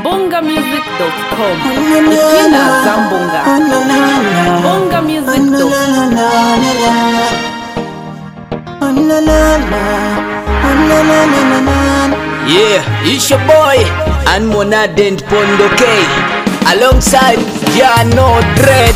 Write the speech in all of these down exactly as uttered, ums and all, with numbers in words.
bonga music dot com. Ukina Zambonga. bonga music dot com. Yeah, it's your boy Anmonadent Pondoke alongside Jano Dread.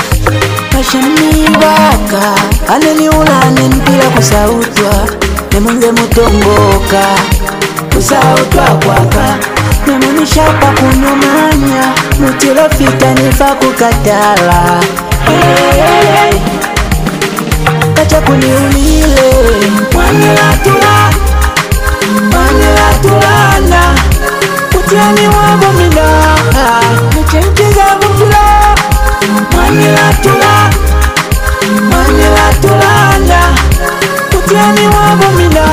Kashani waka aleni ulane mpila kusautwa nemunze mutomboka kusautwa kwaka nemunishapa kunyumanya mutilo fita nifa kukatala. Hey, hey, hey. Kacha kuniulile mwanyilatula mwanyilatulana utiani wabomina mchencheza mutula mwanyilatula mwanyilatulana utiani wabomina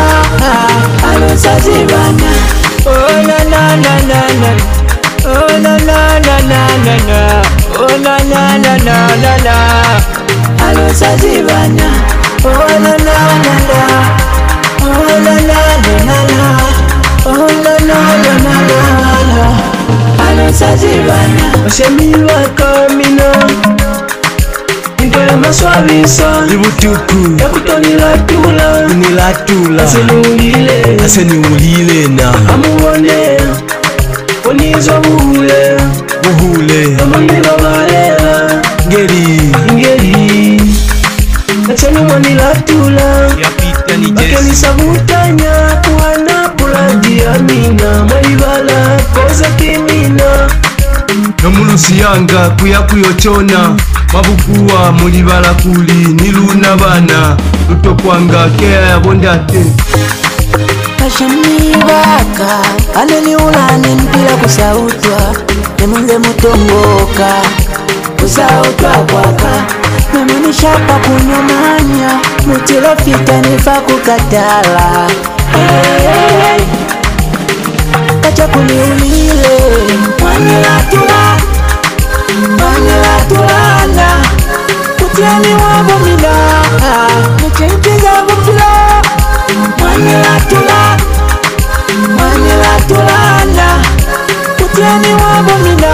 alusazibana. Oh na na na na na, oh na na na na na na, oh na na na na na na, alusazibana. Oh na na na na, oh na na na na na, oh na na na na na, alusazibana. Oshemilwa kamina Intoya maswabisa Ibutuku Yakutonilatula Unilatula Asenuulile Aseniulile na Amuone Onizo buhule Buhule Amanila varela Ngeri Ngeri Achani manilatula Yapita ni Bakeni sabutanya Kuhana pulaji amina Malibala koza kimina Nomulusiyanga kuya kuyochona mabukuwa mulibala kuli niluna bana lutokwanga kea yabondate. Kashani waka aleni ulane mpila kusautwa nemunze mutomboka kusautwa kwaka nemunishapa kunyumanya mutilo fita nifa kukatala. Hey, hey, hey. Kacha kuniulile mwanyilatula mwanyilatulana utiani wabomina mchencheza mutula mwanyilatula mwanyilatulana utiani wabomina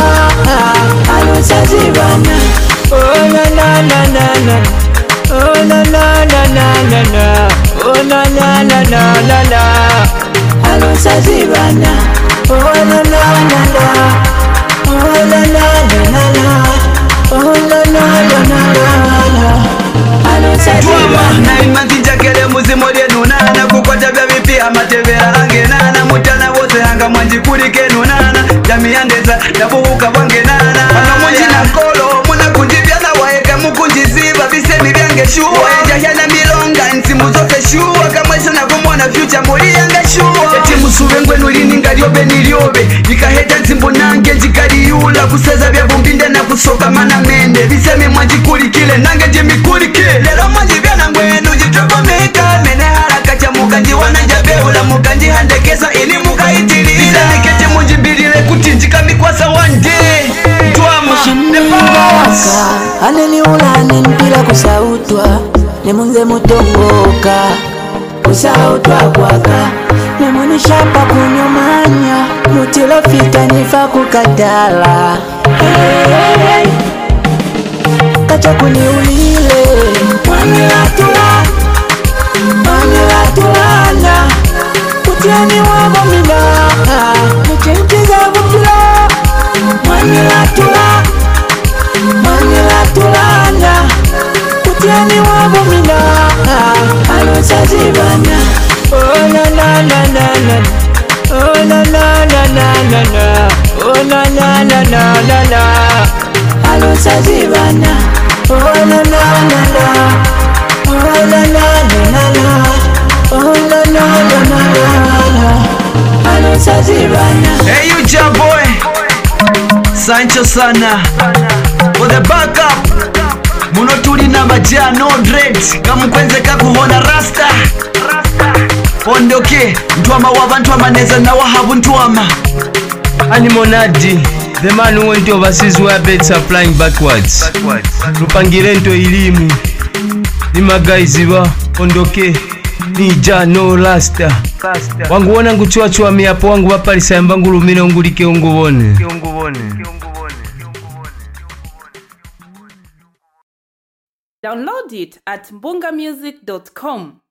alusazibana. Oh na na na na na, oh na na na na na na, oh na na na na na na, alusazibana. Oh na na na na, oh na na na na na, oh na na na na na, alusazibana. Na imanzinja kele muzimo lyenu nana kukwata bya bipi amatebera ange nana mutana wose hanga mwanjikulike nunana jamiyandeza nabuhuka bwange nana ano munjina kolo muna kunjibya na waeka mukunjiziba bisemi byange shuwa jahya na milonga nsimu zote shuwa kamwesa na kumona future muri yanga shuwa eti musube ngwenu lininga lyobe nilyobe ikaheta nsimbu nange jikaliyula kuseza bya bumbinde na kusoka mana mende bisemi mwanjikulikile nange jimikulikile lelo mwanjibya na ngwenu jitogomeka mene haraka cha mukanji wananjabeula mukanji handekeza ini mukaitilila nikeje munjimbilile kutinjika mikwasa wanje twama Waka aleni ulane mpila kusautwa nemunze mutomboka kusautwa kwaka nemunishapa kunyumanya mutilo fita nifa kukatala. Hey, hey, hey. Kacha kuniulile mwanyilatula mwanyilatulana utiani wabomina mchencheza mutula mwanyilatula mwanyilatulana utiani wabomina alusazibana. Oh na na na na na, oh na na na na na na, oh na na na na na na, alusazibana. Oh na na na na, oh na na na na na, oh na na na na na, alusazibana. Hey you ja boy Sancho sana for the backup muno tuli na baja no dread kamukwenze kakuhona rasta Pondoke ntwama wabantu amaneza na wahabu ntwama Anmonadi the man who went overseas where beds are flying backwards. Lupangire nto ilimu ni magaizi ba Pondoke Nija no rasta wangu wana nguchwachwa miapo wangu bapalisa yambangu lumine ungulike ungubone. Download it at mbonga music dot com.